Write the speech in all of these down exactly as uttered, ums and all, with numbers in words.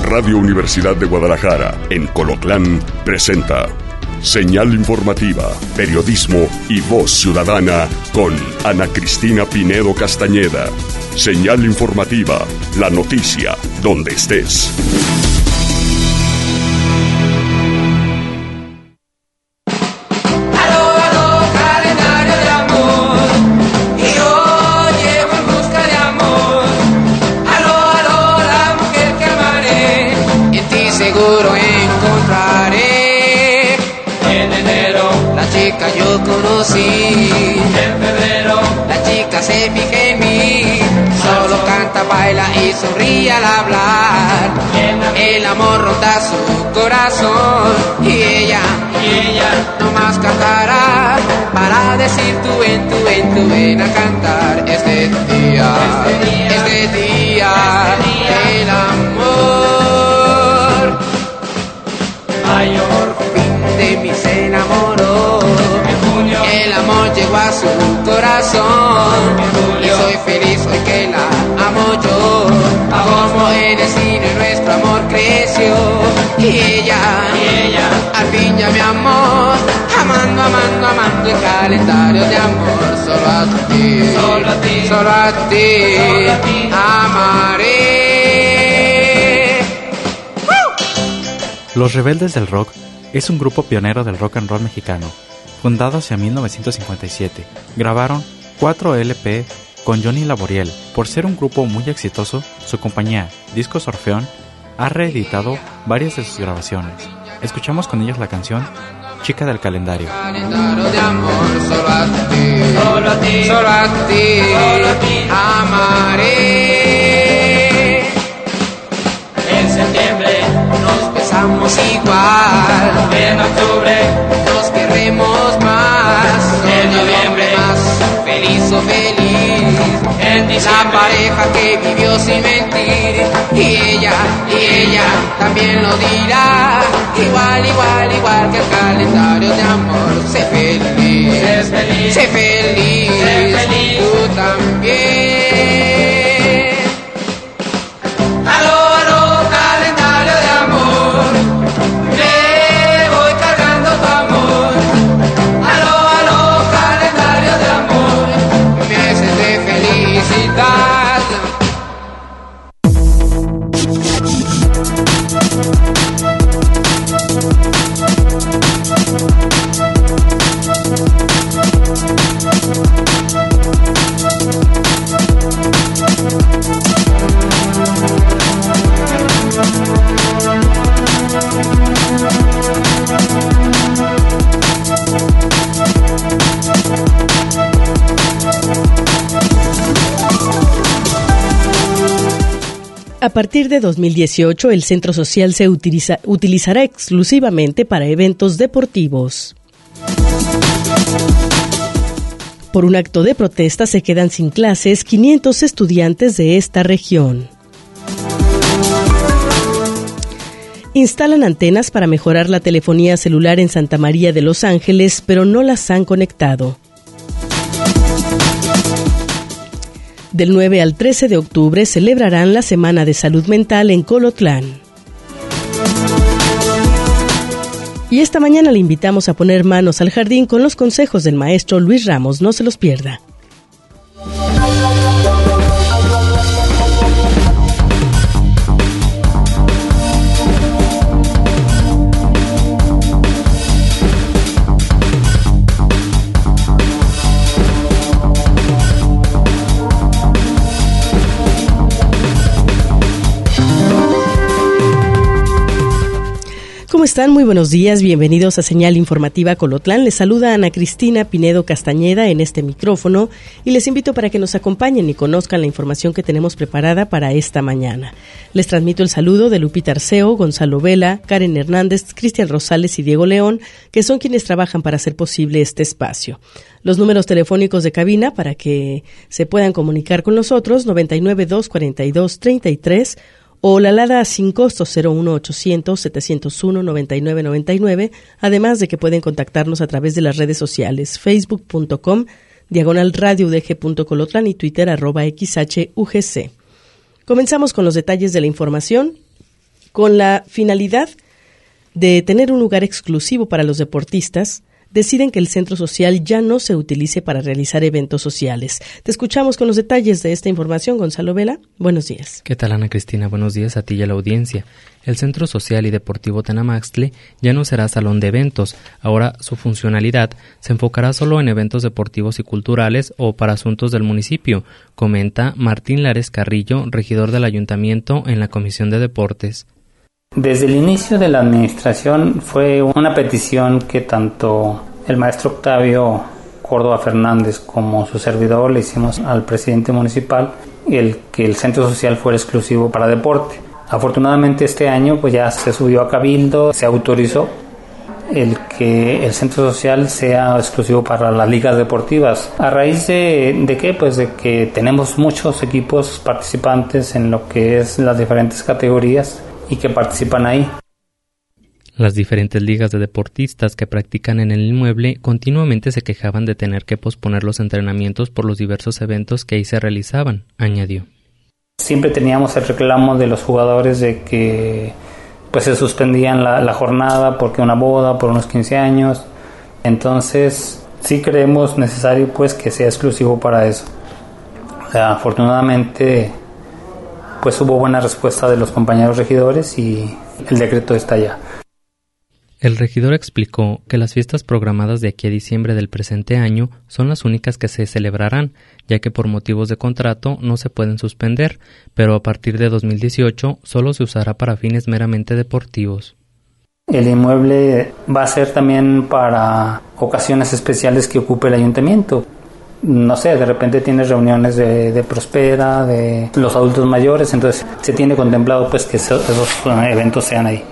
Radio Universidad de Guadalajara, en Colotlán, presenta Señal Informativa, Periodismo y Voz Ciudadana con Ana Cristina Pinedo Castañeda. Señal Informativa, la noticia donde estés. Yo conocí en febrero, la chica se fija en mí, solo canta, baila y sonríe al hablar. El amor ronda su corazón y ella, y ella nomás cantará para decir tú ven, tú ven, tú ven a cantar este día, este día, el amor mayor fin de mí se enamoró. El amor llegó a su corazón y soy feliz hoy que la amo yo. Como en el cine nuestro amor creció y ella, y ella al fin ya me amó. Amando, amando, amando el calendario de amor. Solo a ti, solo a ti, solo a ti, solo a ti amaré. Los Rebeldes del Rock es un grupo pionero del rock and roll mexicano. Fundado hacia mil novecientos cincuenta y siete, grabaron cuatro L P con Johnny Laboriel. Por ser un grupo muy exitoso, su compañía, Discos Orfeón, ha reeditado varias de sus grabaciones. Escuchamos con ellos la canción Chica del Calendario. Calendario de amor, solo a ti, solo a ti, solo a ti, solo a ti amaré. En septiembre nos besamos igual, en octubre nos queremos más, en noviembre más feliz o feliz, en diciembre la pareja que vivió sin mentir, y ella, y ella también lo dirá, igual, igual, igual que el calendario de amor. Sé feliz, sé feliz, sé feliz, sé feliz, tú también. Aló, aló, calendario de amor, me voy cargando tu amor. Aló, aló, calendario de amor, meses de felicidad. A partir de dos mil dieciocho, el centro social se utiliza, utilizará exclusivamente para eventos deportivos. Por un acto de protesta se quedan sin clases quinientos estudiantes de esta región. Instalan antenas para mejorar la telefonía celular en Santa María de Los Ángeles, pero no las han conectado. Del nueve al trece de octubre celebrarán la Semana de Salud Mental en Colotlán. Y esta mañana le invitamos a poner manos al jardín con los consejos del maestro Luis Ramos. No se los pierda. ¿Cómo están? Muy buenos días, bienvenidos a Señal Informativa Colotlán. Les saluda Ana Cristina Pinedo Castañeda en este micrófono y les invito para que nos acompañen y conozcan la información que tenemos preparada para esta mañana. Les transmito el saludo de Lupita Arceo, Gonzalo Vela, Karen Hernández, Cristian Rosales y Diego León, que son quienes trabajan para hacer posible este espacio. Los números telefónicos de cabina para que se puedan comunicar con nosotros, noventa y nueve, dos cuarenta y dos, treinta y tres, o la alada sin costo cero uno ochocientos, setecientos uno, noventa y nueve noventa y nueve, además de que pueden contactarnos a través de las redes sociales facebook punto com, diagonal radio U D G punto Colotlán y Twitter arroba X H U G C. Comenzamos con los detalles de la información. Con la finalidad de tener un lugar exclusivo para los deportistas, deciden que el centro social ya no se utilice para realizar eventos sociales. Te escuchamos con los detalles de esta información, Gonzalo Vela. Buenos días. ¿Qué tal, Ana Cristina? Buenos días a ti y a la audiencia. El Centro Social y Deportivo Tenamaxtle ya no será salón de eventos. Ahora su funcionalidad se enfocará solo en eventos deportivos y culturales o para asuntos del municipio, comenta Martín Lares Carrillo, regidor del ayuntamiento en la Comisión de Deportes. Desde el inicio de la administración fue una petición que tanto el maestro Octavio Córdoba Fernández como su servidor le hicimos al presidente municipal, el que el centro social fuera exclusivo para deporte. Afortunadamente este año pues ya se subió a cabildo, se autorizó el que el centro social sea exclusivo para las ligas deportivas. ¿A raíz de, de qué? Pues de que tenemos muchos equipos participantes en lo que es las diferentes categorías y que participan ahí. Las diferentes ligas de deportistas que practican en el inmueble continuamente se quejaban de tener que posponer los entrenamientos por los diversos eventos que ahí se realizaban, añadió. Siempre teníamos el reclamo de los jugadores de que pues se suspendían la, la jornada porque una boda, por unos quince años. Entonces sí creemos necesario pues que sea exclusivo para eso. O sea, afortunadamente pues hubo buena respuesta de los compañeros regidores y el decreto está ya. El regidor explicó que las fiestas programadas de aquí a diciembre del presente año son las únicas que se celebrarán, ya que por motivos de contrato no se pueden suspender, pero a partir de dos mil dieciocho solo se usará para fines meramente deportivos. El inmueble va a ser también para ocasiones especiales que ocupe el ayuntamiento. No sé, de repente tienes reuniones de, de Prospera, de los adultos mayores, entonces se tiene contemplado pues que esos, esos eventos sean ahí.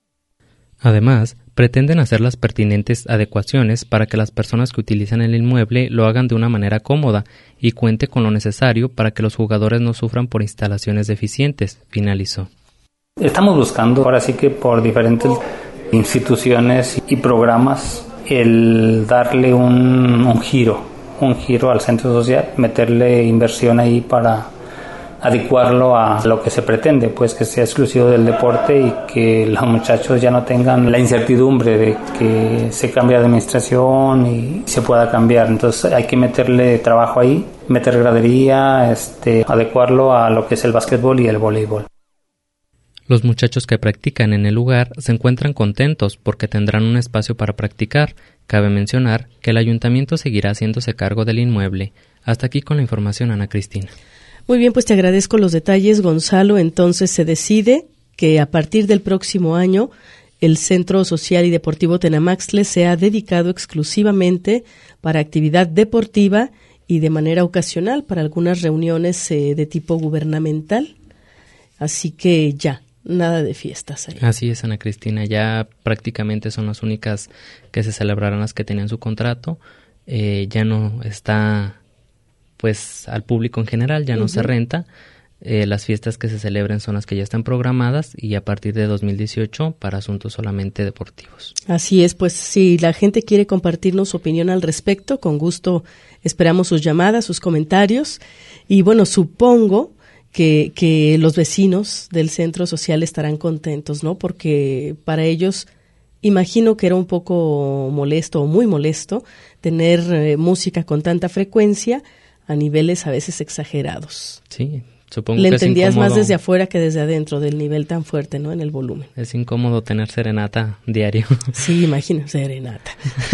Además, pretenden hacer las pertinentes adecuaciones para que las personas que utilizan el inmueble lo hagan de una manera cómoda y cuente con lo necesario para que los jugadores no sufran por instalaciones deficientes, finalizó. Estamos buscando, ahora sí que por diferentes instituciones y programas, el darle un, un giro. un giro al centro social, meterle inversión ahí para adecuarlo a lo que se pretende, pues que sea exclusivo del deporte y que los muchachos ya no tengan la incertidumbre de que se cambie de administración y se pueda cambiar. Entonces hay que meterle trabajo ahí, meter gradería, este, adecuarlo a lo que es el básquetbol y el voleibol. Los muchachos que practican en el lugar se encuentran contentos porque tendrán un espacio para practicar. Cabe mencionar que el ayuntamiento seguirá haciéndose cargo del inmueble. Hasta aquí con la información, Ana Cristina. Muy bien, pues te agradezco los detalles, Gonzalo. Entonces se decide que a partir del próximo año el Centro Social y Deportivo Tenamaxtle sea dedicado exclusivamente para actividad deportiva y de manera ocasional para algunas reuniones eh, de tipo gubernamental. Así que ya. Nada de fiestas ahí. Así es, Ana Cristina, ya prácticamente son las únicas que se celebrarán las que tenían su contrato, eh, ya no está pues al público en general, ya no uh-huh. se renta, eh, las fiestas que se celebren son las que ya están programadas y a partir de dos mil dieciocho para asuntos solamente deportivos. Así es, pues si la gente quiere compartirnos su opinión al respecto, con gusto esperamos sus llamadas, sus comentarios y bueno, supongo Que, que los vecinos del centro social estarán contentos, ¿no? Porque para ellos, imagino que era un poco molesto o muy molesto tener eh, música con tanta frecuencia a niveles a veces exagerados. Sí, supongo Le que entendías es incómodo, más desde afuera que desde adentro del nivel tan fuerte, ¿no? En el volumen. Es incómodo tener serenata diario. Sí, imagino, serenata.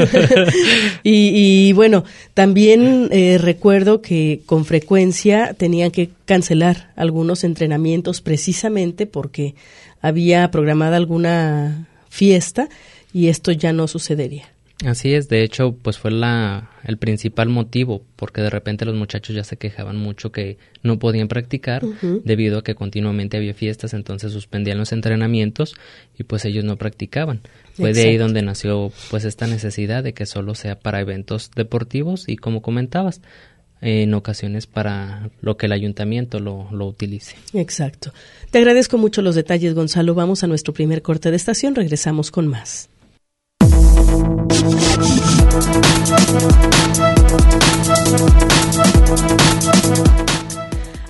y, y bueno, también eh, recuerdo que con frecuencia tenían que cancelar algunos entrenamientos precisamente porque había programada alguna fiesta y esto ya no sucedería. Así es, de hecho, pues fue la el principal motivo, porque de repente los muchachos ya se quejaban mucho que no podían practicar uh-huh. debido a que continuamente había fiestas, entonces suspendían los entrenamientos y pues ellos no practicaban. Fue Exacto. de ahí donde nació pues esta necesidad de que solo sea para eventos deportivos y como comentabas, en ocasiones para lo que el ayuntamiento lo, lo utilice. Exacto. Te agradezco mucho los detalles, Gonzalo. Vamos a nuestro primer corte de estación, regresamos con más.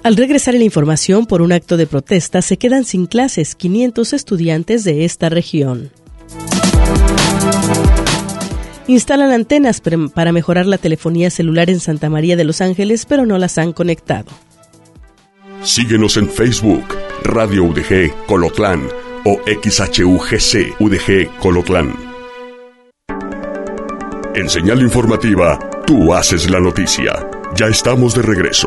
Al regresar a la información por un acto de protesta, se quedan sin clases quinientos estudiantes de esta región. Instalan antenas para mejorar la telefonía celular en Santa María de los Ángeles, pero no las han conectado. Síguenos en Facebook, Radio U D G Colotlán o X H U G C U D G Colotlán. En Señal Informativa, tú haces la noticia. Ya estamos de regreso.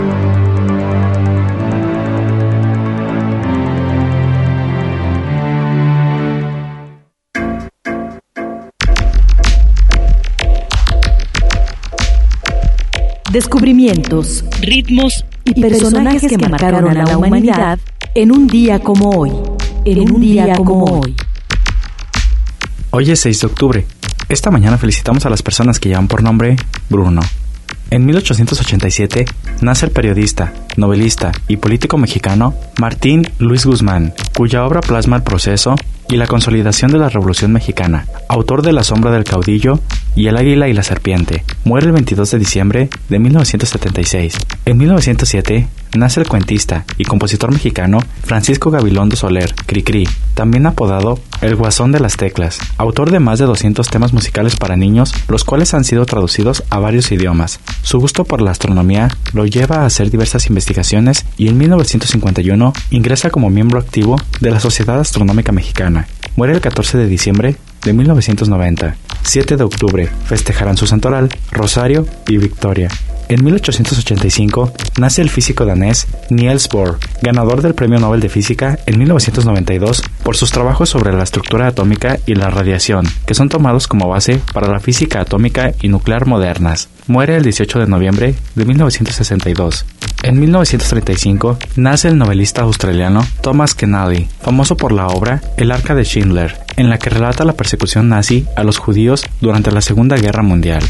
Descubrimientos, ritmos y personajes que marcaron a la humanidad en un día como hoy. En un día como hoy. Hoy es seis de octubre. Esta mañana felicitamos a las personas que llevan por nombre Bruno. En mil ochocientos ochenta y siete nace el periodista, novelista y político mexicano Martín Luis Guzmán, cuya obra plasma el proceso y la consolidación de la Revolución Mexicana, autor de La sombra del caudillo y El águila y la serpiente. Muere el veintidós de diciembre de mil novecientos setenta y seis. En mil novecientos siete nace el cuentista y compositor mexicano Francisco Gabilondo Soler, Cricri, también apodado El Guasón de las Teclas, autor de más de doscientos temas musicales para niños, los cuales han sido traducidos a varios idiomas. Su gusto por la astronomía lo lleva a hacer diversas investigaciones y en mil novecientos cincuenta y uno ingresa como miembro activo de la Sociedad Astronómica Mexicana. Muere el catorce de diciembre de mil novecientos noventa. siete de octubre festejarán su santoral, Rosario y Victoria. En mil ochocientos ochenta y cinco nace el físico danés Niels Bohr, ganador del Premio Nobel de Física en mil novecientos noventa y dos por sus trabajos sobre la estructura atómica y la radiación, que son tomados como base para la física atómica y nuclear modernas. Muere el dieciocho de noviembre de mil novecientos sesenta y dos. En mil novecientos treinta y cinco nace el novelista australiano Thomas Keneally, famoso por la obra El Arca de Schindler, en la que relata la persecución nazi a los judíos durante la Segunda Guerra Mundial.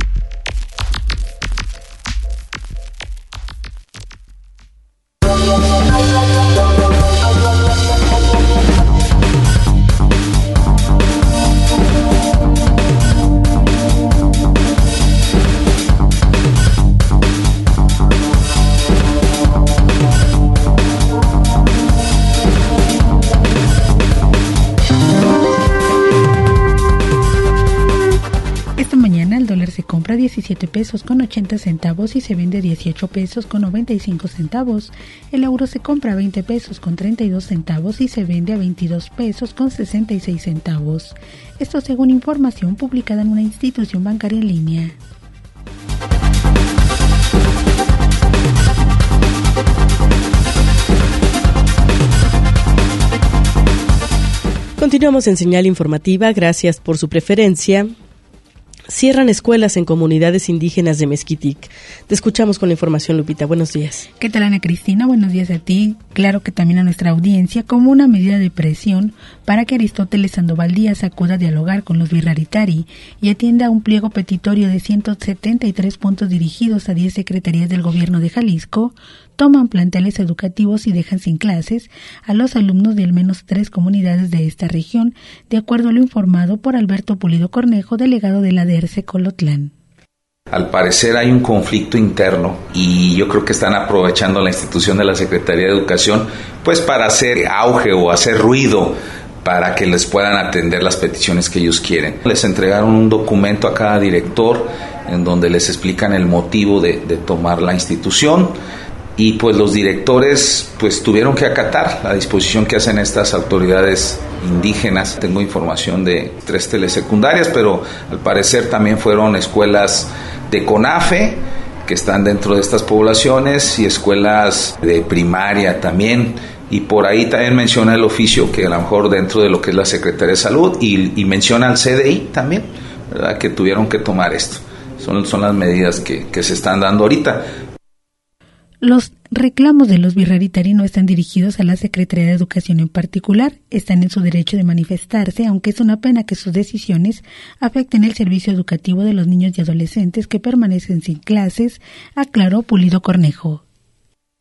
diecisiete pesos con ochenta centavos y se vende dieciocho pesos con noventa y cinco centavos. El euro se compra a veinte pesos con treinta y dos centavos y se vende a veintidós pesos con sesenta y seis centavos. Esto según información publicada en una institución bancaria en línea. Continuamos en Señal Informativa. Gracias por su preferencia. Cierran escuelas en comunidades indígenas de Mezquitic. Te escuchamos con la información, Lupita. Buenos días. ¿Qué tal, Ana Cristina? Buenos días a ti. Claro que también a nuestra audiencia, como una medida de presión para que Aristóteles Sandoval Díaz acuda a dialogar con los Virraritari y atienda un pliego petitorio de ciento setenta y tres puntos dirigidos a diez secretarías del gobierno de Jalisco, toman planteles educativos y dejan sin clases a los alumnos de al menos tres comunidades de esta región, de acuerdo a lo informado por Alberto Pulido Cornejo, delegado de la D E R C E Colotlán. Al parecer hay un conflicto interno y yo creo que están aprovechando la institución de la Secretaría de Educación pues para hacer auge o hacer ruido para que les puedan atender las peticiones que ellos quieren. Les entregaron un documento a cada director en donde les explican el motivo de, de tomar la institución. Y pues los directores pues tuvieron que acatar la disposición que hacen estas autoridades indígenas. Tengo información de tres telesecundarias, pero al parecer también fueron escuelas de CONAFE que están dentro de estas poblaciones y escuelas de primaria también. Y por ahí también menciona el oficio que a lo mejor dentro de lo que es la Secretaría de Salud y, y menciona al C D I también, ¿verdad? Que tuvieron que tomar esto. Son, son las medidas que, que se están dando ahorita. Los reclamos de los Virraritari no están dirigidos a la Secretaría de Educación en particular, están en su derecho de manifestarse, aunque es una pena que sus decisiones afecten el servicio educativo de los niños y adolescentes que permanecen sin clases, aclaró Pulido Cornejo.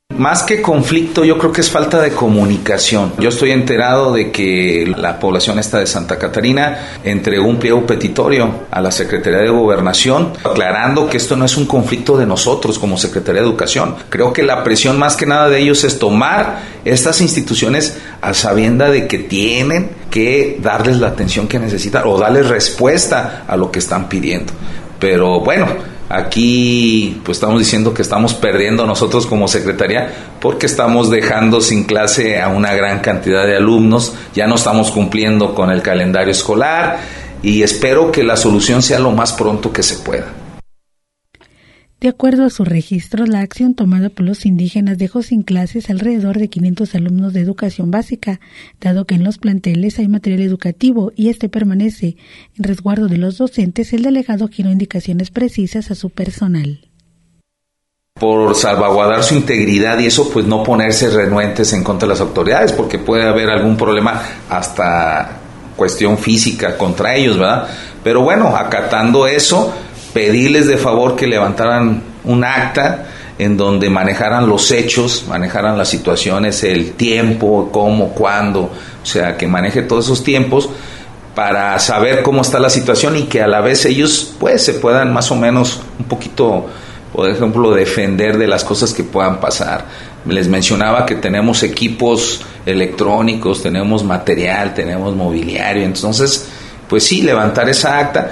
Más que conflicto, yo creo que es falta de comunicación. Yo estoy enterado de que la población esta de Santa Catarina entregó un pliego petitorio a la Secretaría de Gobernación, aclarando que esto no es un conflicto de nosotros como Secretaría de Educación. Creo que la presión más que nada de ellos es tomar estas instituciones a sabienda de que tienen que darles la atención que necesitan o darles respuesta a lo que están pidiendo. Pero bueno, aquí pues estamos diciendo que estamos perdiendo nosotros como secretaría porque estamos dejando sin clase a una gran cantidad de alumnos, ya no estamos cumpliendo con el calendario escolar y espero que la solución sea lo más pronto que se pueda. De acuerdo a sus registros, la acción tomada por los indígenas dejó sin clases alrededor de quinientos alumnos de educación básica, dado que en los planteles hay material educativo y este permanece en resguardo de los docentes. El delegado giró indicaciones precisas a su personal. Por salvaguardar su integridad y eso, pues no ponerse renuentes en contra de las autoridades, porque puede haber algún problema hasta cuestión física contra ellos, ¿verdad? Pero bueno, acatando eso, pedirles de favor que levantaran un acta en donde manejaran los hechos, manejaran las situaciones, el tiempo, cómo, cuándo, o sea, que maneje todos esos tiempos para saber cómo está la situación y que a la vez ellos pues se puedan más o menos un poquito, por ejemplo, defender de las cosas que puedan pasar. Les mencionaba que tenemos equipos electrónicos, tenemos material, tenemos mobiliario, entonces pues sí, levantar esa acta.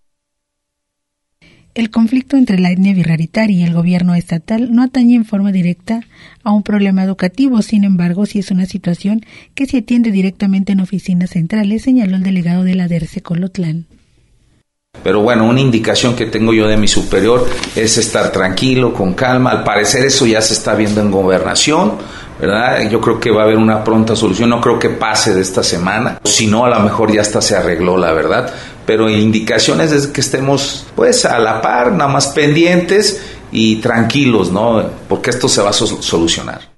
El conflicto entre la etnia birraritari y el gobierno estatal no atañe en forma directa a un problema educativo, sin embargo, sí es una situación que se atiende directamente en oficinas centrales, señaló el delegado de la D E R C Colotlán. Pero bueno, una indicación que tengo yo de mi superior es estar tranquilo, con calma. Al parecer eso ya se está viendo en gobernación, ¿verdad? Yo creo que va a haber una pronta solución, no creo que pase de esta semana, si no a lo mejor ya hasta se arregló, la verdad, pero indicaciones es que estemos pues a la par, nada más pendientes y tranquilos, ¿no? Porque esto se va a so- solucionar.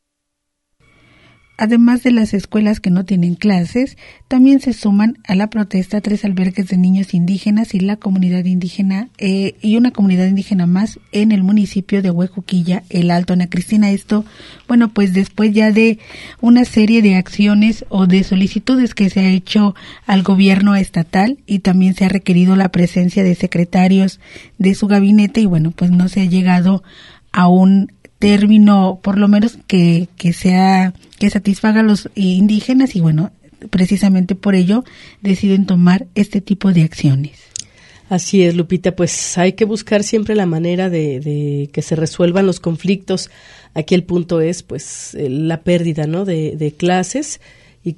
Además de las escuelas que no tienen clases, también se suman a la protesta tres albergues de niños indígenas y la comunidad indígena eh, y una comunidad indígena más en el municipio de Huejuquilla, El Alto. Ana Cristina, esto, bueno, pues después ya de una serie de acciones o de solicitudes que se ha hecho al gobierno estatal y también se ha requerido la presencia de secretarios de su gabinete y bueno, pues no se ha llegado a un término, por lo menos que, que sea, que satisfaga a los indígenas y bueno, precisamente por ello deciden tomar este tipo de acciones. Así es, Lupita, pues hay que buscar siempre la manera de, de que se resuelvan los conflictos. Aquí el punto es pues la pérdida, ¿no?, de, de clases y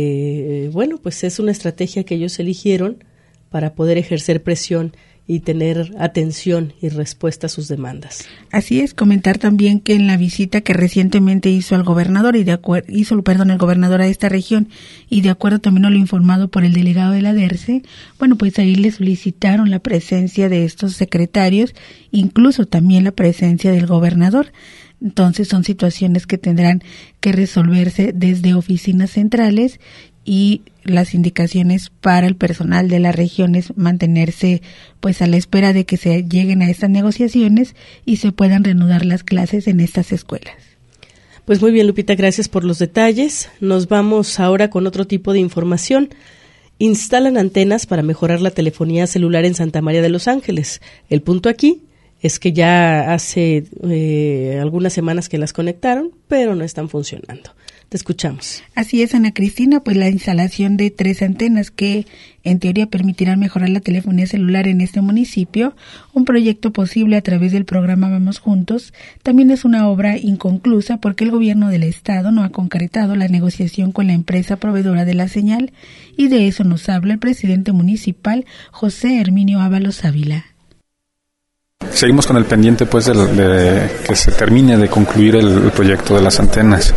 que, bueno, pues es una estrategia que ellos eligieron para poder ejercer presión y tener atención y respuesta a sus demandas. Así es, comentar también que en la visita que recientemente hizo al gobernador y de acuerdo hizo, perdón, el gobernador a esta región y de acuerdo también a lo informado por el delegado de la D E R C, bueno, pues ahí le solicitaron la presencia de estos secretarios, incluso también la presencia del gobernador. Entonces son situaciones que tendrán que resolverse desde oficinas centrales y las indicaciones para el personal de las regiones mantenerse pues a la espera de que se lleguen a estas negociaciones y se puedan reanudar las clases en estas escuelas. Pues muy bien, Lupita, gracias por los detalles. Nos vamos ahora con otro tipo de información. Instalan antenas para mejorar la telefonía celular en Santa María de los Ángeles. El punto aquí es que ya hace eh, algunas semanas que las conectaron, pero no están funcionando. Te escuchamos. Así es, Ana Cristina, pues la instalación de tres antenas que en teoría permitirán mejorar la telefonía celular en este municipio, un proyecto posible a través del programa Vamos Juntos, también es una obra inconclusa porque el gobierno del estado no ha concretado la negociación con la empresa proveedora de la señal y de eso nos habla el presidente municipal José Herminio Ábalos Ávila. Seguimos con el pendiente pues de, de que se termine de concluir el, el proyecto de las antenas.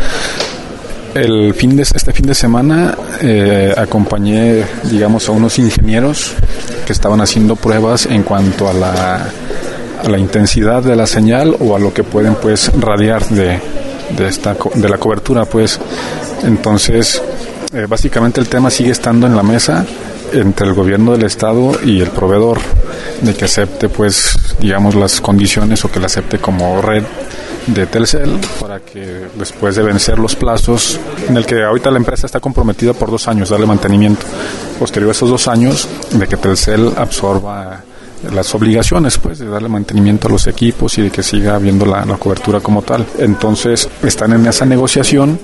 El fin de este fin de semana eh, acompañé, digamos, a unos ingenieros que estaban haciendo pruebas en cuanto a la a la intensidad de la señal o a lo que pueden pues radiar de de esta de la cobertura, pues. Entonces, eh, básicamente el tema sigue estando en la mesa entre el gobierno del estado y el proveedor, de que acepte pues digamos las condiciones o que la acepte como red de Telcel para que después de vencer los plazos en el que ahorita la empresa está comprometida por dos años darle mantenimiento, posterior a esos dos años de que Telcel absorba las obligaciones pues de darle mantenimiento a los equipos y de que siga habiendo la, la cobertura como tal. Entonces están en esa negociación.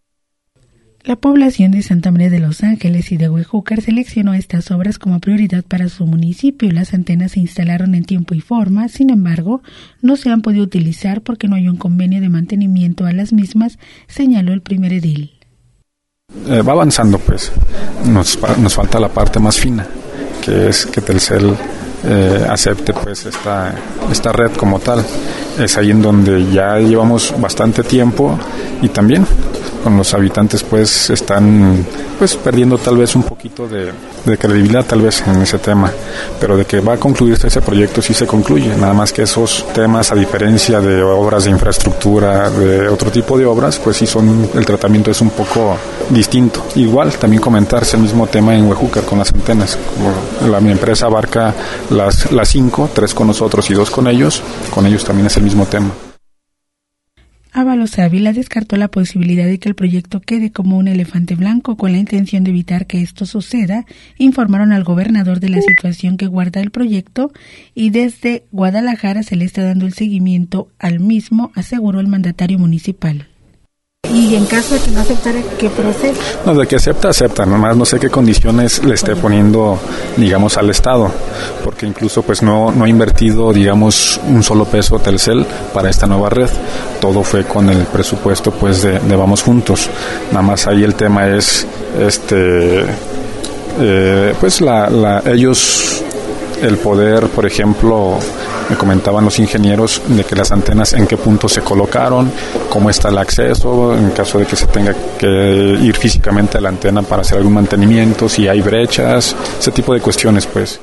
La población de Santa María de los Ángeles y de Huejúcar seleccionó estas obras como prioridad para su municipio. Las antenas se instalaron en tiempo y forma, sin embargo, no se han podido utilizar porque no hay un convenio de mantenimiento a las mismas, señaló el primer edil. Eh, va avanzando pues, nos, nos falta la parte más fina, que es que Telcel eh, acepte pues esta, esta red como tal. Es ahí en donde ya llevamos bastante tiempo y también con los habitantes pues están pues perdiendo tal vez un poquito de, de credibilidad tal vez en ese tema, pero de que va a concluirse ese proyecto sí se concluye, nada más que esos temas, a diferencia de obras de infraestructura, de otro tipo de obras, pues sí son, el tratamiento es un poco distinto. Igual también comentarse el mismo tema en Huejúcar con las antenas, como la mi empresa abarca las las cinco, tres con nosotros y dos con ellos, con ellos también es el mismo tema. Ábalos Ávila descartó la posibilidad de que el proyecto quede como un elefante blanco. Con la intención de evitar que esto suceda, informaron al gobernador de la situación que guarda el proyecto y desde Guadalajara se le está dando el seguimiento al mismo, aseguró el mandatario municipal. Y en caso de que no aceptara, ¿qué procede? No, de que acepta, acepta, nomás no sé qué condiciones le esté poniendo, digamos, al Estado, porque incluso pues no, no ha invertido, digamos, un solo peso Telcel para esta nueva red, todo fue con el presupuesto pues de, de Vamos Juntos, nada más ahí el tema es, este, eh, pues la, la, ellos, el poder, por ejemplo, me comentaban los ingenieros de que las antenas en qué punto se colocaron, cómo está el acceso, en caso de que se tenga que ir físicamente a la antena para hacer algún mantenimiento, si hay brechas, ese tipo de cuestiones pues.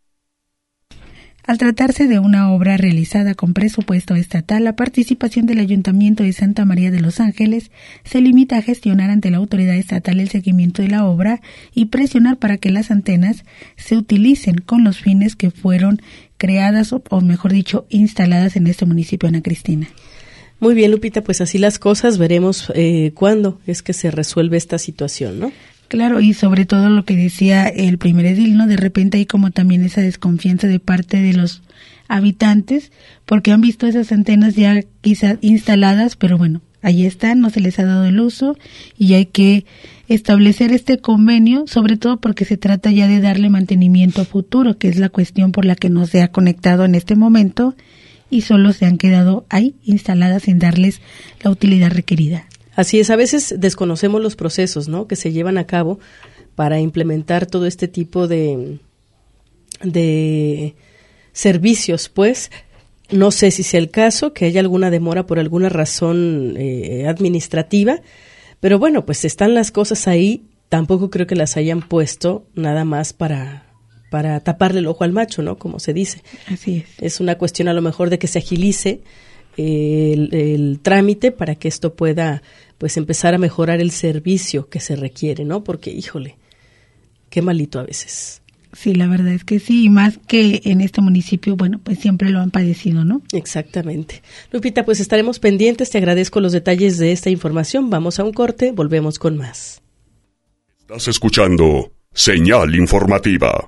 Al tratarse de una obra realizada con presupuesto estatal, la participación del Ayuntamiento de Santa María de los Ángeles se limita a gestionar ante la autoridad estatal el seguimiento de la obra y presionar para que las antenas se utilicen con los fines que fueron creadas o, o mejor dicho, instaladas en este municipio, Ana Cristina. Muy bien, Lupita, pues así las cosas, veremos eh, cuándo es que se resuelve esta situación, ¿no? Claro, y sobre todo lo que decía el primer edil, ¿no? De repente hay como también esa desconfianza de parte de los habitantes, porque han visto esas antenas ya quizás instaladas, pero bueno, ahí están, no se les ha dado el uso y hay que establecer este convenio, sobre todo porque se trata ya de darle mantenimiento futuro, que es la cuestión por la que no se ha conectado en este momento y solo se han quedado ahí instaladas sin darles la utilidad requerida. Así es, a veces desconocemos los procesos, ¿no?, que se llevan a cabo para implementar todo este tipo de, de servicios, pues. No sé si sea el caso, que haya alguna demora por alguna razón eh, administrativa, pero bueno, pues están las cosas ahí, tampoco creo que las hayan puesto nada más para, para taparle el ojo al macho, ¿no?, como se dice. Así es. Es una cuestión a lo mejor de que se agilice eh, el, el trámite para que esto pueda pues empezar a mejorar el servicio que se requiere, ¿no? Porque, híjole, qué malito a veces. Sí, la verdad es que sí, y más que en este municipio, bueno, pues siempre lo han padecido, ¿no? Exactamente. Lupita, pues estaremos pendientes, te agradezco los detalles de esta información, vamos a un corte, volvemos con más. Estás escuchando Señal Informativa.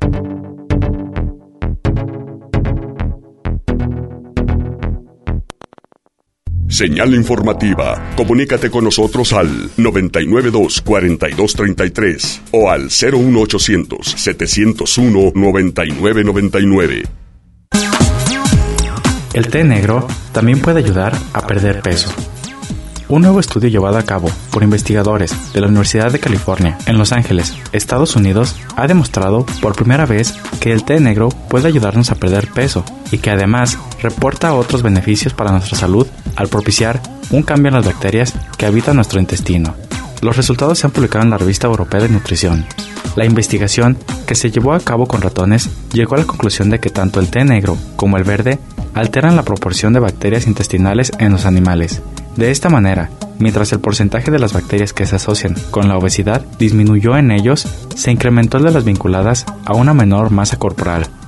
Señal Informativa. Comunícate con nosotros al noventa y nueve dos, cuarenta y dos treinta y tres o al cero uno ochocientos, setecientos uno, noventa y nueve noventa y nueve. El té negro también puede ayudar a perder peso. Un nuevo estudio llevado a cabo por investigadores de la Universidad de California en Los Ángeles, Estados Unidos, ha demostrado por primera vez que el té negro puede ayudarnos a perder peso y que además reporta otros beneficios para nuestra salud al propiciar un cambio en las bacterias que habitan nuestro intestino. Los resultados se han publicado en la Revista Europea de Nutrición. La investigación, que se llevó a cabo con ratones, llegó a la conclusión de que tanto el té negro como el verde alteran la proporción de bacterias intestinales en los animales. De esta manera, mientras el porcentaje de las bacterias que se asocian con la obesidad disminuyó en ellos, se incrementó el de las vinculadas a una menor masa corporal.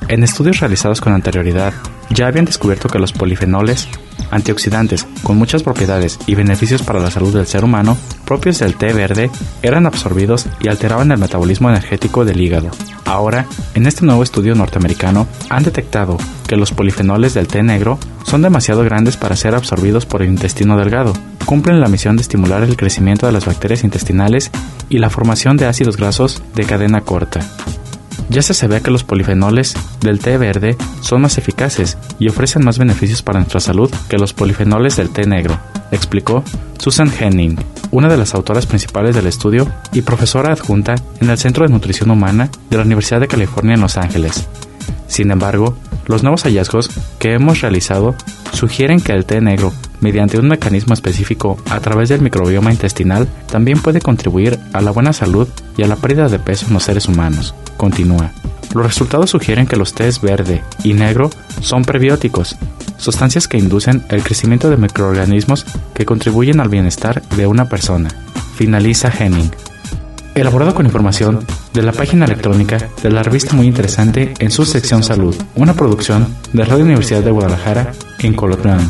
En estudios realizados con anterioridad, ya habían descubierto que los polifenoles, antioxidantes con muchas propiedades y beneficios para la salud del ser humano, propios del té verde, eran absorbidos y alteraban el metabolismo energético del hígado. Ahora, en este nuevo estudio norteamericano, han detectado que los polifenoles del té negro son demasiado grandes para ser absorbidos por el intestino delgado. Cumplen la misión de estimular el crecimiento de las bacterias intestinales y la formación de ácidos grasos de cadena corta. Ya se sabe que los polifenoles del té verde son más eficaces y ofrecen más beneficios para nuestra salud que los polifenoles del té negro, explicó Susan Henning, una de las autoras principales del estudio y profesora adjunta en el Centro de Nutrición Humana de la Universidad de California en Los Ángeles. Sin embargo, los nuevos hallazgos que hemos realizado sugieren que el té negro, mediante un mecanismo específico a través del microbioma intestinal, también puede contribuir a la buena salud y a la pérdida de peso en los seres humanos. Continúa. Los resultados sugieren que los tés verde y negro son prebióticos, sustancias que inducen el crecimiento de microorganismos que contribuyen al bienestar de una persona. Finaliza Henning. Elaborado con información de la página electrónica de la revista Muy Interesante en su sección Salud, una producción de Radio Universidad de Guadalajara en Colotlán.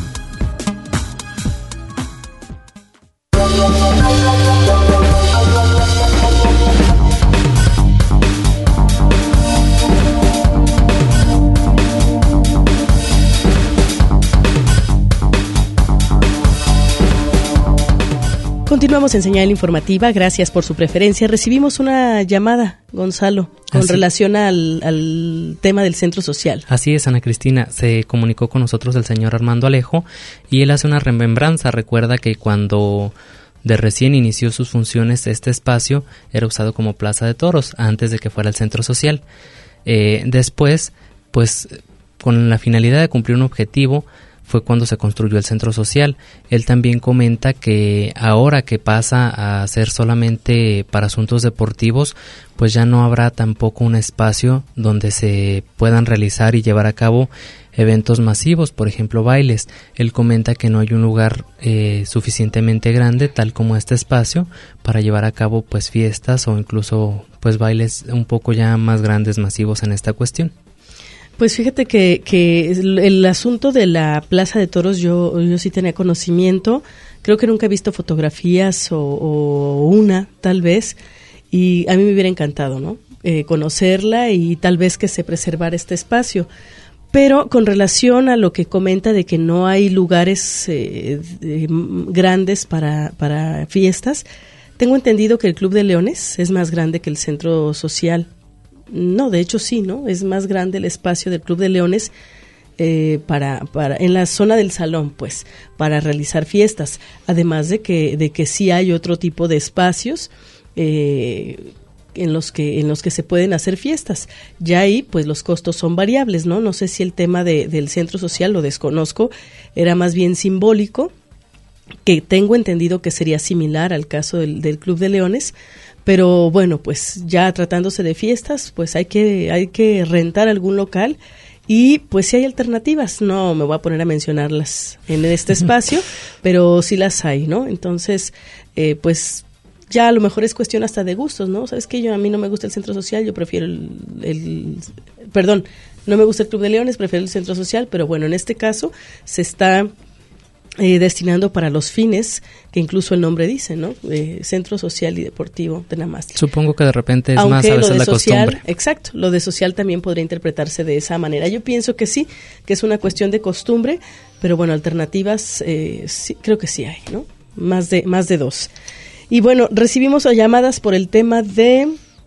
Continuamos en Señal Informativa, gracias por su preferencia. Recibimos una llamada, Gonzalo, con Así. relación al, al tema del centro social. Así es, Ana Cristina, se comunicó con nosotros el señor Armando Alejo y él hace una remembranza. Recuerda que cuando de recién inició sus funciones este espacio era usado como plaza de toros antes de que fuera el centro social. Eh, después, pues con la finalidad de cumplir un objetivo, fue cuando se construyó el centro social. Él también comenta que ahora que pasa a ser solamente para asuntos deportivos, pues ya no habrá tampoco un espacio donde se puedan realizar y llevar a cabo eventos masivos, por ejemplo bailes. Él comenta que no hay un lugar eh, suficientemente grande, tal como este espacio, para llevar a cabo pues fiestas o incluso pues bailes un poco ya más grandes, masivos en esta cuestión. Pues fíjate que, que el asunto de la Plaza de Toros yo, yo sí tenía conocimiento, creo que nunca he visto fotografías o, o una tal vez, y a mí me hubiera encantado, ¿no? Eh, conocerla y tal vez que se preservara este espacio. Pero con relación a lo que comenta de que no hay lugares eh, eh, grandes para, para fiestas, tengo entendido que el Club de Leones es más grande que el centro social. No, de hecho sí, ¿no? Es más grande el espacio del Club de Leones eh, para, para en la zona del salón, pues, para realizar fiestas. Además de que de que sí hay otro tipo de espacios eh, en los que en los que se pueden hacer fiestas. Ya ahí, pues, los costos son variables, ¿no? No sé si el tema de, del centro social, lo desconozco, era más bien simbólico, que tengo entendido que sería similar al caso del, del Club de Leones. Pero bueno, pues ya tratándose de fiestas, pues hay que hay que rentar algún local y pues si hay alternativas, no me voy a poner a mencionarlas en este espacio, pero sí las hay, ¿no? Entonces, eh, pues ya a lo mejor es cuestión hasta de gustos, ¿no? Sabes que yo a mí no me gusta el centro social, yo prefiero el, el perdón, no me gusta el Club de Leones, prefiero el centro social, pero bueno, en este caso se está Eh, destinando para los fines que incluso el nombre dice, ¿no? Eh, Centro Social y Deportivo de Namastli. Supongo que de repente es Aunque más a veces la social, costumbre. Exacto, lo de social también podría interpretarse de esa manera. Yo pienso que sí, que es una cuestión de costumbre, pero bueno, alternativas eh, sí, creo que sí hay, ¿no? Más de más de dos. Y bueno, recibimos llamadas por el tema de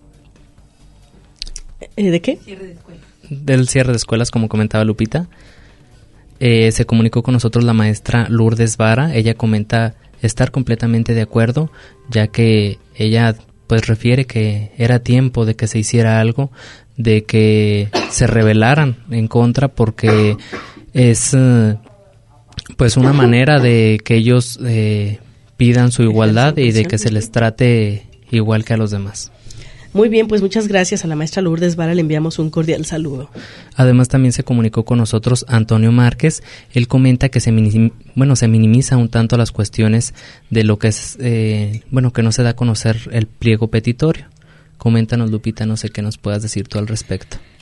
eh, ¿de qué? Cierre de escuelas. Del cierre de escuelas, como comentaba Lupita. Eh, se comunicó con nosotros la maestra Lourdes Vara. Ella comenta estar completamente de acuerdo, ya que ella pues refiere que era tiempo de que se hiciera algo, de que se rebelaran en contra, porque es eh, pues una manera de que ellos eh, pidan su igualdad y de que se les trate igual que a los demás. Muy bien, pues muchas gracias a la maestra Lourdes Vara, le enviamos un cordial saludo. Además también se comunicó con nosotros Antonio Márquez. Él comenta que se minim, bueno se minimiza un tanto las cuestiones de lo que es, eh, bueno, que no se da a conocer el pliego petitorio. Coméntanos, Lupita, no sé qué nos puedas decir tú al respecto.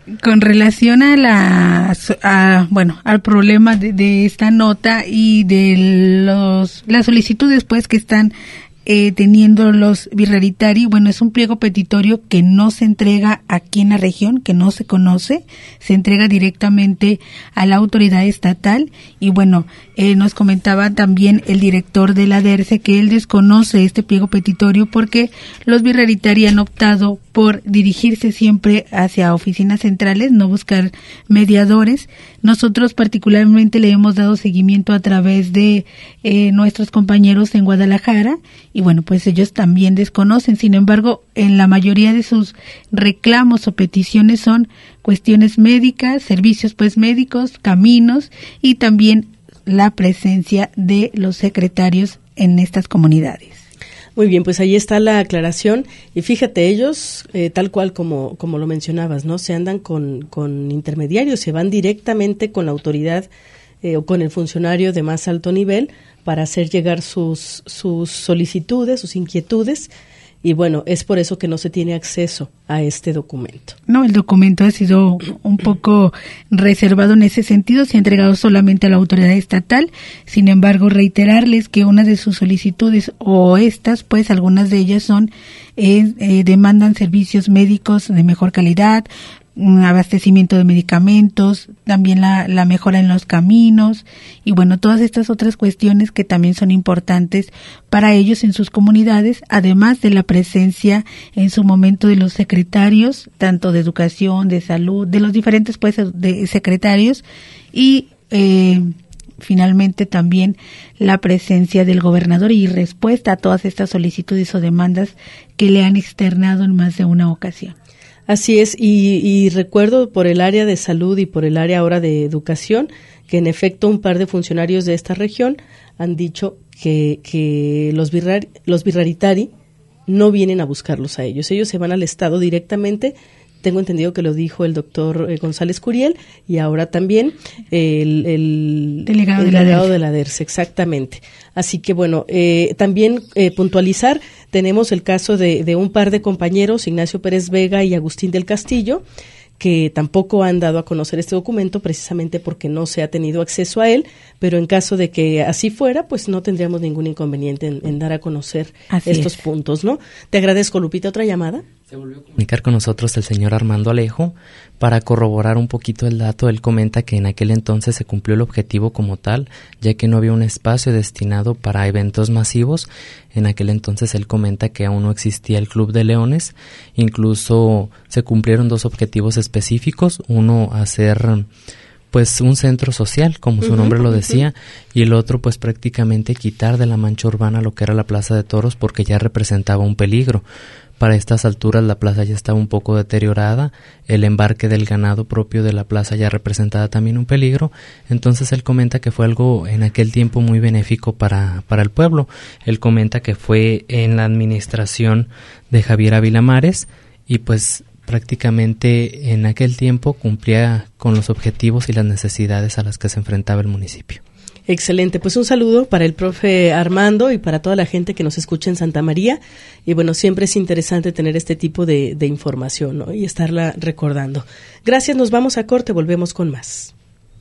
Con relación a la, a, bueno, al problema de, de esta nota y de los las solicitudes pues que están eh, teniendo los Virraritari, bueno, es un pliego petitorio que no se entrega aquí en la región, que no se conoce, se entrega directamente a la autoridad estatal y bueno, eh, nos comentaba también el director de la DERCE que él desconoce este pliego petitorio porque los Virraritari han optado por dirigirse siempre hacia oficinas centrales, no buscar mediadores. Nosotros particularmente le hemos dado seguimiento a través de eh, nuestros compañeros en Guadalajara y bueno, pues ellos también desconocen. Sin embargo, en la mayoría de sus reclamos o peticiones son cuestiones médicas, servicios pues médicos, caminos y también la presencia de los secretarios en estas comunidades. Muy bien, pues ahí está la aclaración y fíjate, ellos, eh, tal cual como, como lo mencionabas, ¿no? Se andan con, con intermediarios, se van directamente con la autoridad eh, o con el funcionario de más alto nivel para hacer llegar sus, sus solicitudes, sus inquietudes y bueno, es por eso que no se tiene acceso a este documento. No, el documento ha sido un poco reservado en ese sentido, se ha entregado solamente a la autoridad estatal. Sin embargo, reiterarles que una de sus solicitudes o estas, pues algunas de ellas son eh, eh, demandan servicios médicos de mejor calidad, un abastecimiento de medicamentos, también la, la mejora en los caminos y bueno, todas estas otras cuestiones que también son importantes para ellos en sus comunidades, además de la presencia en su momento de los secretarios, tanto de educación, de salud, de los diferentes pues de secretarios y eh, finalmente también la presencia del gobernador y respuesta a todas estas solicitudes o demandas que le han externado en más de una ocasión. Así es, y, y recuerdo por el área de salud y por el área ahora de educación que en efecto un par de funcionarios de esta región han dicho que, que los, birrar, los Virraritari no vienen a buscarlos a ellos, ellos se van al Estado directamente. Tengo entendido que lo dijo el doctor eh, González Curiel y ahora también el, el delegado, el de, delegado la de la DERCE, exactamente. Así que bueno, eh, también eh, puntualizar, tenemos el caso de, de un par de compañeros, Ignacio Pérez Vega y Agustín del Castillo, que tampoco han dado a conocer este documento precisamente porque no se ha tenido acceso a él, pero en caso de que así fuera, pues no tendríamos ningún inconveniente en, en dar a conocer así estos es. puntos, ¿no? Te agradezco, Lupita. ¿Otra llamada? Se volvió a comunicar con nosotros el señor Armando Alejo para corroborar un poquito el dato. Él comenta que en aquel entonces se cumplió el objetivo como tal, ya que no había un espacio destinado para eventos masivos. En aquel entonces él comenta que aún no existía el Club de Leones, incluso se cumplieron dos objetivos específicos, uno hacer pues un centro social, como su uh-huh, nombre lo decía, uh-huh. y el otro pues prácticamente quitar de la mancha urbana lo que era la Plaza de Toros porque ya representaba un peligro. Para estas alturas la plaza ya estaba un poco deteriorada, el embarque del ganado propio de la plaza ya representaba también un peligro, entonces él comenta que fue algo en aquel tiempo muy benéfico para, para el pueblo. Él comenta que fue en la administración de Javier Ávila Mares y pues prácticamente en aquel tiempo cumplía con los objetivos y las necesidades a las que se enfrentaba el municipio. Excelente, pues un saludo para el profe Armando y para toda la gente que nos escucha en Santa María y bueno, siempre es interesante tener este tipo de, de información, ¿no? Y estarla recordando. Gracias, nos vamos a corte, volvemos con más.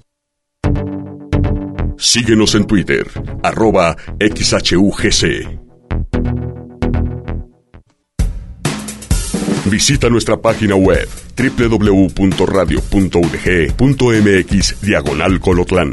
Síguenos en Twitter, arroba X H U G C. Visita nuestra página web doble u doble u doble u punto radio punto u d g punto m x diagonal Colotlán.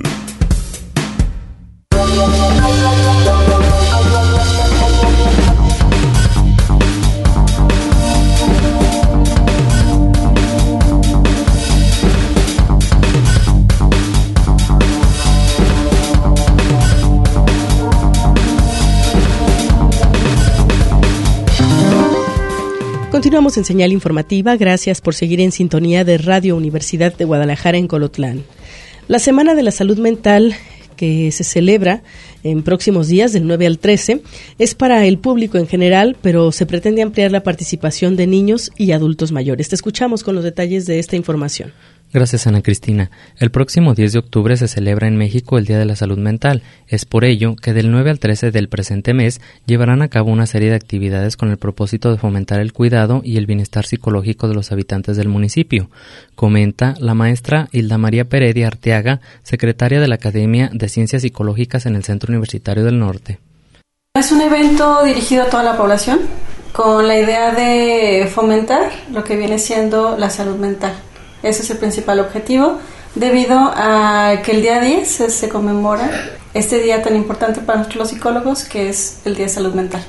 Continuamos en Señal Informativa. Gracias por seguir en sintonía de Radio Universidad de Guadalajara en Colotlán. La Semana de la Salud Mental, que se celebra en próximos días, del nueve al trece, es para el público en general, pero se pretende ampliar la participación de niños y adultos mayores. Te escuchamos con los detalles de esta información. Gracias, Ana Cristina. El próximo diez de octubre se celebra en México el Día de la Salud Mental. Es por ello que del nueve al trece del presente mes llevarán a cabo una serie de actividades con el propósito de fomentar el cuidado y el bienestar psicológico de los habitantes del municipio. Comenta la maestra Hilda María Peredia Arteaga, secretaria de la Academia de Ciencias Psicológicas en el Centro Universitario del Norte. Es un evento dirigido a toda la población con la idea de fomentar lo que viene siendo la salud mental. Ese es el principal objetivo, debido a que el día diez se, se conmemora este día tan importante para nosotros los psicólogos, que es el Día de Salud Mental.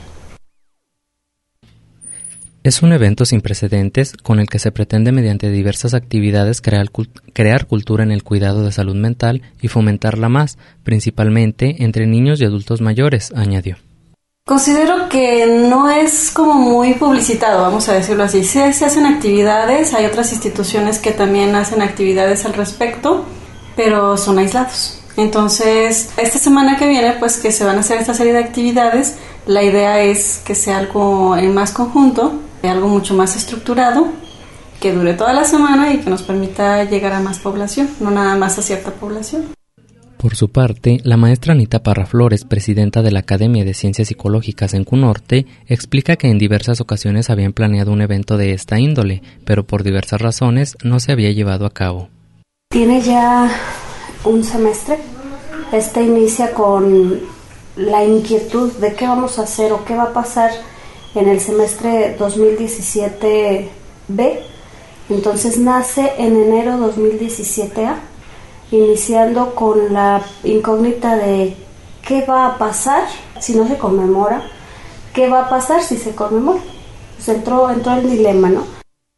Es un evento sin precedentes con el que se pretende mediante diversas actividades crear, crear cultura en el cuidado de salud mental y fomentarla más, principalmente entre niños y adultos mayores, añadió. Considero que no es como muy publicitado, vamos a decirlo así. Sí, se hacen actividades, hay otras instituciones que también hacen actividades al respecto, pero son aislados. Entonces, esta semana que viene, pues que se van a hacer esta serie de actividades, la idea es que sea algo en más conjunto, algo mucho más estructurado, que dure toda la semana y que nos permita llegar a más población, no nada más a cierta población. Por su parte, la maestra Anita Parra Flores, presidenta de la Academia de Ciencias Psicológicas en Cunorte, explica que en diversas ocasiones habían planeado un evento de esta índole, pero por diversas razones no se había llevado a cabo. Tiene ya un semestre. Este inicia con la inquietud de qué vamos a hacer o qué va a pasar en el semestre dos mil diecisiete B. Entonces nace en enero dos mil diecisiete A. Iniciando con la incógnita de qué va a pasar si no se conmemora, qué va a pasar si se conmemora. Pues entró, entró el dilema, ¿no?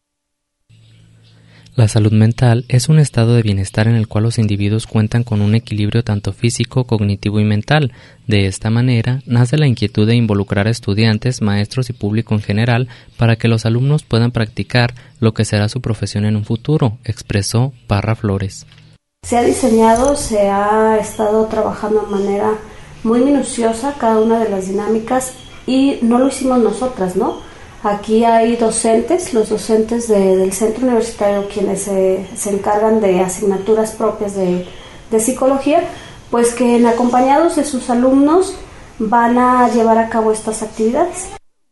La salud mental es un estado de bienestar en el cual los individuos cuentan con un equilibrio tanto físico, cognitivo y mental. De esta manera, nace la inquietud de involucrar a estudiantes, maestros y público en general para que los alumnos puedan practicar lo que será su profesión en un futuro, expresó Parra Flores. Se ha diseñado, se ha estado trabajando de manera muy minuciosa cada una de las dinámicas y no lo hicimos nosotras, ¿no? Aquí hay docentes, los docentes de, del centro universitario quienes se, se encargan de asignaturas propias de, de psicología, pues que en acompañados de sus alumnos van a llevar a cabo estas actividades.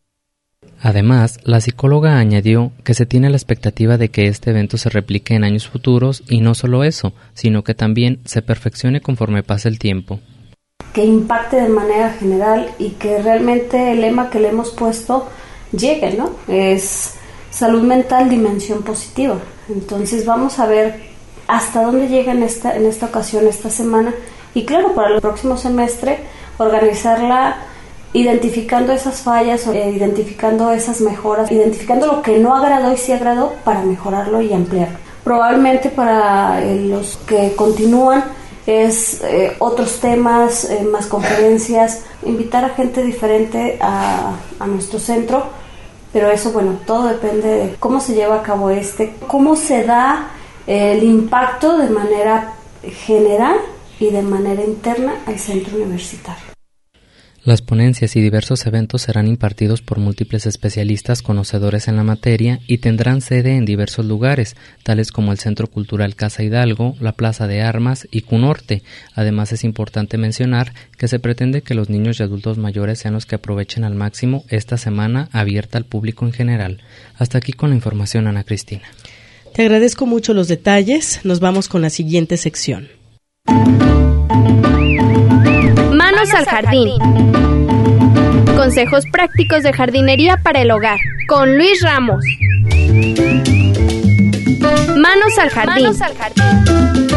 Además, la psicóloga añadió que se tiene la expectativa de que este evento se replique en años futuros y no solo eso, sino que también se perfeccione conforme pase el tiempo. Que impacte de manera general y que realmente el lema que le hemos puesto llegue, ¿no? Es salud mental, dimensión positiva. Entonces vamos a ver hasta dónde llega en esta, en esta ocasión, esta semana. Y claro, para el próximo semestre, organizarla identificando esas fallas, eh, identificando esas mejoras, identificando lo que no agradó y sí agradó para mejorarlo y ampliarlo. Probablemente para eh, los que continúan es eh, otros temas, eh, más conferencias, invitar a gente diferente a, a nuestro centro, pero eso, bueno, todo depende de cómo se lleva a cabo este, cómo se da eh, el impacto de manera general y de manera interna al centro universitario. Las ponencias y diversos eventos serán impartidos por múltiples especialistas conocedores en la materia y tendrán sede en diversos lugares, tales como el Centro Cultural Casa Hidalgo, la Plaza de Armas y Cunorte. Además, es importante mencionar que se pretende que los niños y adultos mayores sean los que aprovechen al máximo esta semana abierta al público en general. Hasta aquí con la información, Ana Cristina. Te agradezco mucho los detalles. Nos vamos con la siguiente sección. Manos al jardín. Consejos prácticos de jardinería para el hogar, con Luis Ramos. Manos al jardín. Manos al jardín.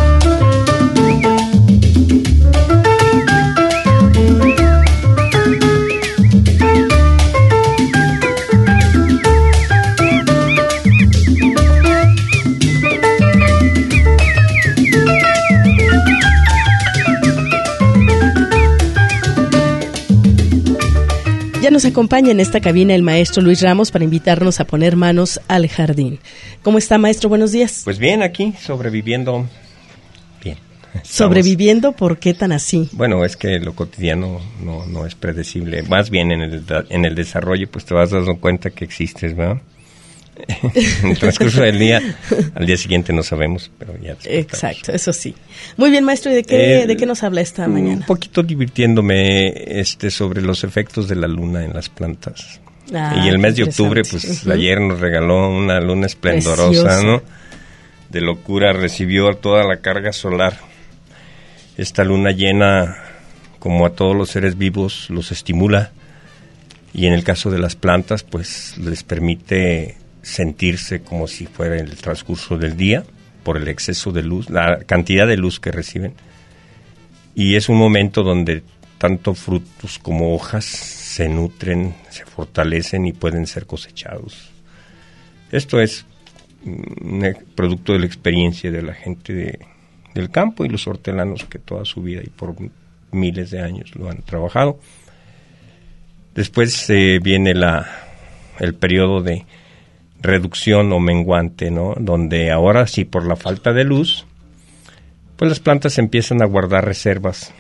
Ya nos acompaña en esta cabina el maestro Luis Ramos para invitarnos a poner manos al jardín. ¿Cómo está, maestro? Buenos días. Pues bien, aquí, sobreviviendo bien. Estamos... ¿Sobreviviendo? ¿Por qué tan así? Bueno, es que lo cotidiano no, no es predecible. Más bien en el, en el desarrollo, pues te vas dando cuenta que existes, ¿verdad? En el transcurso del día, al día siguiente no sabemos, pero ya exacto, eso sí. Muy bien, maestro, ¿y de qué, eh, de qué nos habla esta mañana? Un poquito divirtiéndome este, sobre los efectos de la luna en las plantas. Ah, y el mes de octubre, pues uh-huh. ayer nos regaló una luna esplendorosa, preciosa, ¿no? De locura, recibió toda la carga solar. Esta luna llena, como a todos los seres vivos, los estimula. Y en el caso de las plantas, pues les permite sentirse como si fuera el transcurso del día, por el exceso de luz, la cantidad de luz que reciben. Y es un momento donde tanto frutos como hojas se nutren, se fortalecen y pueden ser cosechados. Esto es un producto de la experiencia de la gente de, del campo y los hortelanos que toda su vida y por miles de años lo han trabajado. Después eh, viene la el periodo de reducción o menguante, ¿no? Donde ahora sí, por la falta de luz, pues las plantas empiezan a guardar reservas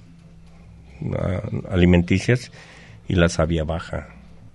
uh, alimenticias y la savia baja.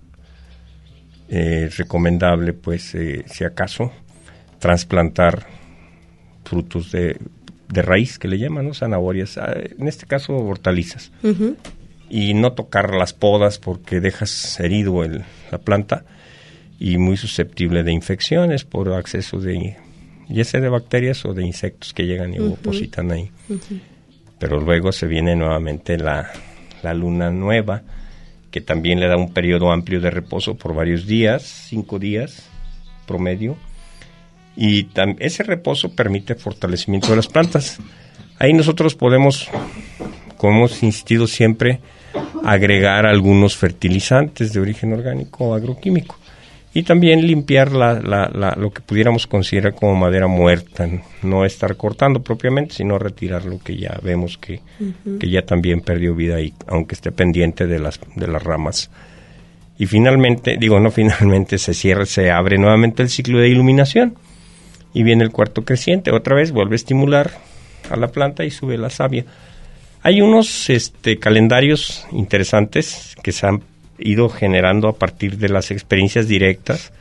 Es eh, recomendable, pues, eh, si acaso, trasplantar frutos de, de raíz, que le llaman, ¿no? Zanahorias, en este caso hortalizas. Uh-huh. Y no tocar las podas porque dejas herido el, la planta y muy susceptible de infecciones por acceso de, ya sea de bacterias o de insectos que llegan y uh-huh. opositan ahí. Uh-huh. Pero luego se viene nuevamente la, la luna nueva, que también le da un periodo amplio de reposo por varios días, cinco días promedio, y tam- ese reposo permite fortalecimiento de las plantas. Ahí nosotros podemos, como hemos insistido siempre, agregar algunos fertilizantes de origen orgánico o agroquímico y también limpiar la, la, la, lo que pudiéramos considerar como madera muerta, no estar cortando propiamente, sino retirar lo que ya vemos que, uh-huh. que ya también perdió vida y aunque esté pendiente de las de las ramas. Y finalmente, digo no finalmente, se cierra, se abre nuevamente el ciclo de iluminación y viene el cuarto creciente, otra vez vuelve a estimular a la planta y sube la savia. Hay unos este, calendarios interesantes que se han ido generando a partir de las experiencias directas,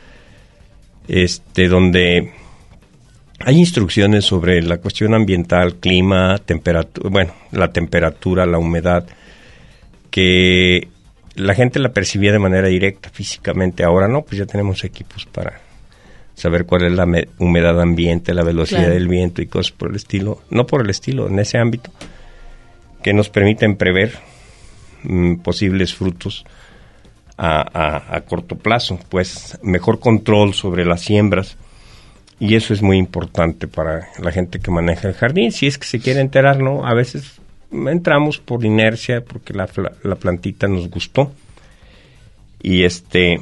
este, donde hay instrucciones sobre la cuestión ambiental, clima, temperatura, bueno, la temperatura, la humedad, que la gente la percibía de manera directa físicamente. Ahora no, pues ya tenemos equipos para saber cuál es la me- humedad ambiente, la velocidad claro. del viento y cosas por el estilo, no por el estilo, en ese ámbito, que nos permiten prever mm, posibles frutos a, a, a corto plazo, pues mejor control sobre las siembras, y eso es muy importante para la gente que maneja el jardín, si es que se quiere enterar, ¿no? A veces entramos por inercia, porque la, la plantita nos gustó, y este...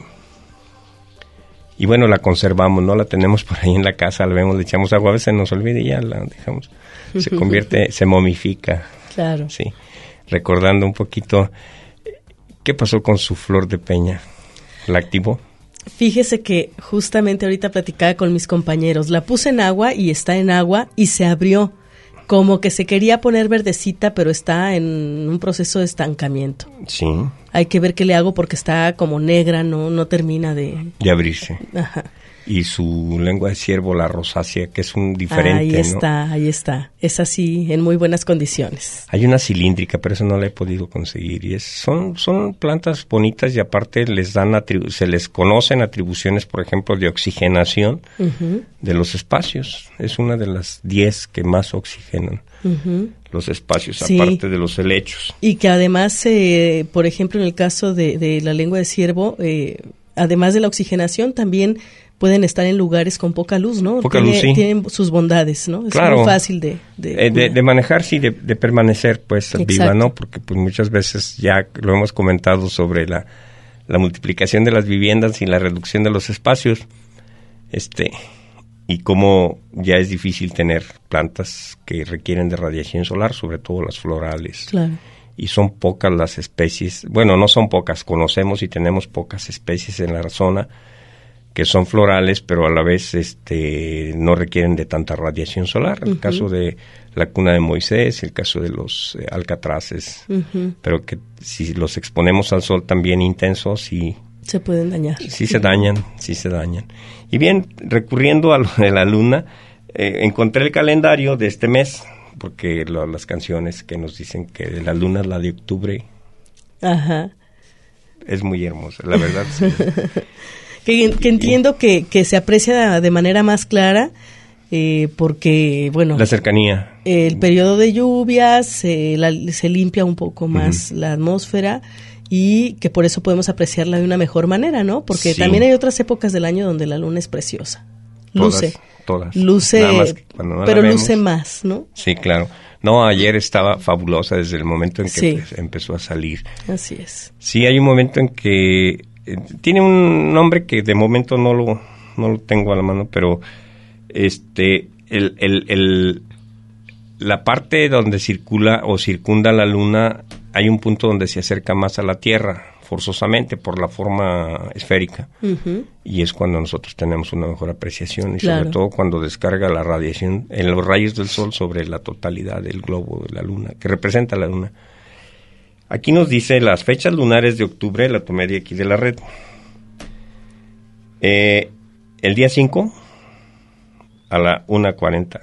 y bueno, la conservamos, ¿no? La tenemos por ahí en la casa, la vemos, le echamos agua, a veces nos olvida y ya la dejamos, se convierte, se momifica. Claro. Sí, recordando un poquito, ¿qué pasó con su flor de peña? ¿La activó? Fíjese que justamente ahorita platicaba con mis compañeros, la puse en agua y está en agua y se abrió, como que se quería poner verdecita, pero está en un proceso de estancamiento. Sí. Hay que ver qué le hago porque está como negra, no, no termina de... De abrirse. Ajá. Y su lengua de ciervo, la rosácea, que es un diferente, ahí está, ¿no? Ahí está, es así, en muy buenas condiciones. Hay una cilíndrica, pero eso no la he podido conseguir. Y es, son, son plantas bonitas y aparte les dan atribu- se les conocen atribuciones, por ejemplo, de oxigenación uh-huh. de los espacios. Es una de las diez que más oxigenan uh-huh. los espacios, sí. aparte de los helechos. Y que además, eh, por ejemplo, en el caso de, de la lengua de ciervo, eh, además de la oxigenación, también pueden estar en lugares con poca luz, ¿no? Poca Tiene, luz, sí. Tienen sus bondades, ¿no? Es claro. muy fácil de... De, eh, de, de manejar, sí, de, de permanecer, pues, Exacto. viva, ¿no? Porque, pues, muchas veces ya lo hemos comentado sobre la, la multiplicación de las viviendas y la reducción de los espacios, este, y cómo ya es difícil tener plantas que requieren de radiación solar, sobre todo las florales. Claro. Y son pocas las especies, bueno, no son pocas, conocemos y tenemos pocas especies en la zona que son florales, pero a la vez este no requieren de tanta radiación solar. El uh-huh. caso de la cuna de Moisés, el caso de los eh, alcatraces, uh-huh. pero que si los exponemos al sol también intenso, sí, Se pueden dañar. Sí se dañan, sí se dañan. Y bien, recurriendo a lo de la luna, eh, encontré el calendario de este mes, porque lo, las canciones que nos dicen que de la luna es la de octubre. Ajá. Es muy hermosa, la verdad. Sí. que, que entiendo que, que se aprecia de manera más clara, eh, porque, bueno... La cercanía. El periodo de lluvias, se, la, se limpia un poco más uh-huh. la atmósfera, y que por eso podemos apreciarla de una mejor manera, ¿no? Porque sí. también hay otras épocas del año donde la luna es preciosa. Luce. Todas. todas. Luce, no pero vemos, luce más, ¿no? Sí, claro. No, ayer estaba fabulosa desde el momento en que sí. empezó a salir. Así es. Sí, hay un momento en que eh, tiene un nombre que de momento no lo no lo tengo a la mano, pero este el el, el la parte donde circula o circunda la luna, hay un punto donde se acerca más a la Tierra, forzosamente por la forma esférica, uh-huh. y es cuando nosotros tenemos una mejor apreciación, y claro. sobre todo cuando descarga la radiación en los rayos del sol sobre la totalidad del globo de la luna, que representa la luna. Aquí nos dice las fechas lunares de octubre, la tomé de aquí de la red. Eh, el día cinco, a la una cuarenta,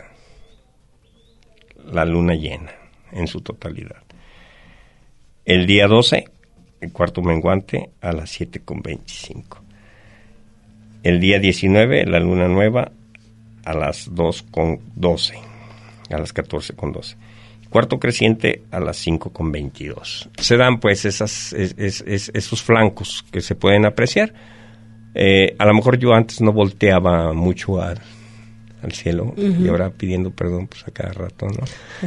la luna llena en su totalidad. El día doce, el cuarto menguante, a las siete con veinticinco. El día diecinueve, la luna nueva, a las dos con doce, a las catorce con doce. Cuarto creciente, a las cinco con veintidós. Se dan pues esas, es, es, es, esos flancos que se pueden apreciar. Eh, a lo mejor yo antes no volteaba mucho a... al cielo, uh-huh. y ahora pidiendo perdón pues a cada rato, ¿no?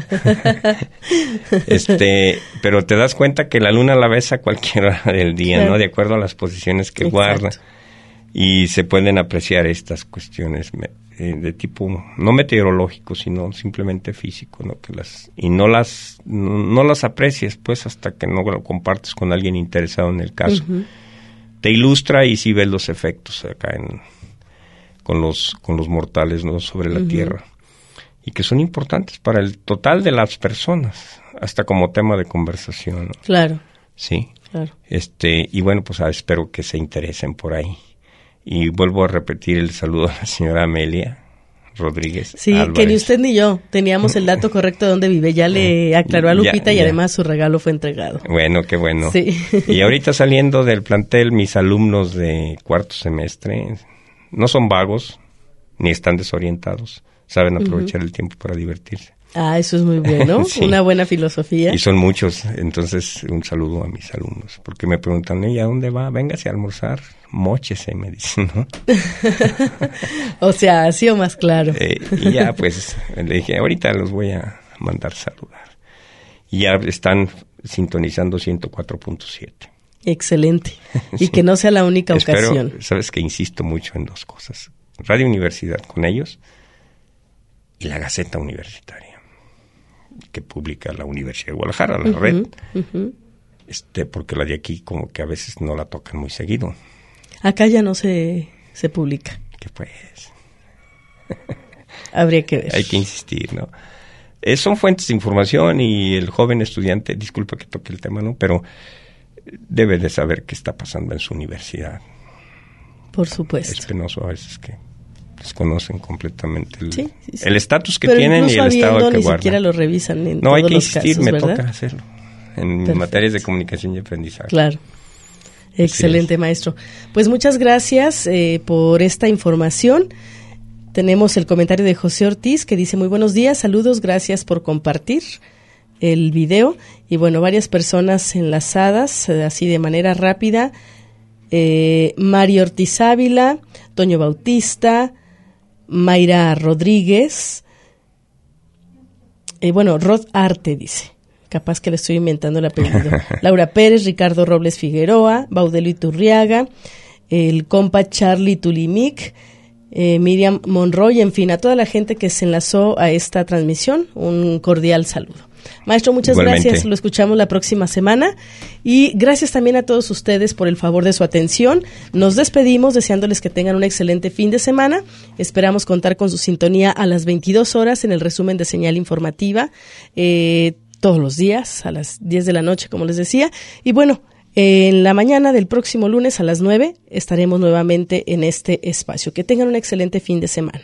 este, pero te das cuenta que la luna la ves a cualquier hora del día, claro. ¿no? De acuerdo a las posiciones que Exacto. guarda, y se pueden apreciar estas cuestiones eh, de tipo no meteorológico, sino simplemente físico, ¿no? Que las y no las no, no las aprecias pues hasta que no lo compartes con alguien interesado en el caso. Uh-huh. Te ilustra y sí ves los efectos acá en con los con los mortales, ¿no? Sobre la uh-huh. tierra, y que son importantes para el total de las personas, hasta como tema de conversación, ¿no? Claro. Sí. Claro. Este, y bueno, pues ah, espero que se interesen por ahí. Y vuelvo a repetir el saludo a la señora Amelia Rodríguez Sí, Álvarez. Que ni usted ni yo teníamos el dato correcto de dónde vive. Ya le aclaró a Lupita, ya, y ya. además su regalo fue entregado. Bueno, qué bueno. Sí. Y ahorita saliendo del plantel, mis alumnos de cuarto semestre no son vagos, ni están desorientados. Saben aprovechar uh-huh. el tiempo para divertirse. Ah, eso es muy bueno. Sí. Una buena filosofía. Y son muchos. Entonces, un saludo a mis alumnos. Porque me preguntan, ¿y a dónde va? Véngase a almorzar. Móchese, me dicen, ¿no? O sea, así o más claro. Eh, y ya, pues, le dije, ahorita los voy a mandar saludar. Y ya están sintonizando ciento cuatro punto siete. Excelente. Y sí. que no sea la única Espero, ocasión. Sabes que insisto mucho en dos cosas. Radio Universidad con ellos y la Gaceta Universitaria, que publica la Universidad de Guadalajara, la uh-huh, red. Uh-huh. Este, porque la de aquí como que a veces no la tocan muy seguido. Acá ya no se, se publica. Que pues... Habría que ver. Hay que insistir, ¿no? Eh, son fuentes de información, y el joven estudiante, disculpa que toque el tema, ¿no? Pero debe de saber qué está pasando en su universidad. Por supuesto. Es penoso a veces que desconocen completamente el sí, sí, sí. el estatus que Pero tienen y el estado que ni guardan. Ni siquiera lo revisan en No, todos hay que los insistir, casos, me ¿verdad? toca hacerlo. En Perfecto. materias de comunicación y aprendizaje. Claro. Excelente, maestro. Pues muchas gracias eh, por esta información. Tenemos el comentario de José Ortiz, que dice: muy buenos días, saludos, gracias por compartir el video. Y bueno, varias personas enlazadas, eh, así de manera rápida. Eh, Mario Ortiz Ávila, Toño Bautista, Mayra Rodríguez, eh, bueno, Rod Arte dice, capaz que le estoy inventando el apellido. Laura Pérez, Ricardo Robles Figueroa, Baudelo Iturriaga, el compa Charlie Tulimic, eh, Miriam Monroy, en fin, a toda la gente que se enlazó a esta transmisión, un cordial saludo. Maestro, muchas Igualmente. Gracias, lo escuchamos la próxima semana, y gracias también a todos ustedes por el favor de su atención. Nos despedimos deseándoles que tengan un excelente fin de semana. Esperamos contar con su sintonía a las veintidós horas en el resumen de Señal Informativa, eh, todos los días a las diez de la noche, como les decía. Y bueno, En la mañana del próximo lunes a las nueve estaremos nuevamente en este espacio. Que tengan un excelente fin de semana.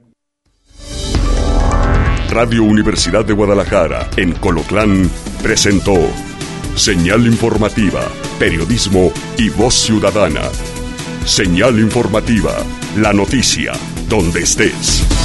Radio Universidad de Guadalajara, en Colotlán, presentó Señal Informativa, Periodismo y Voz Ciudadana. Señal Informativa, la noticia, donde estés.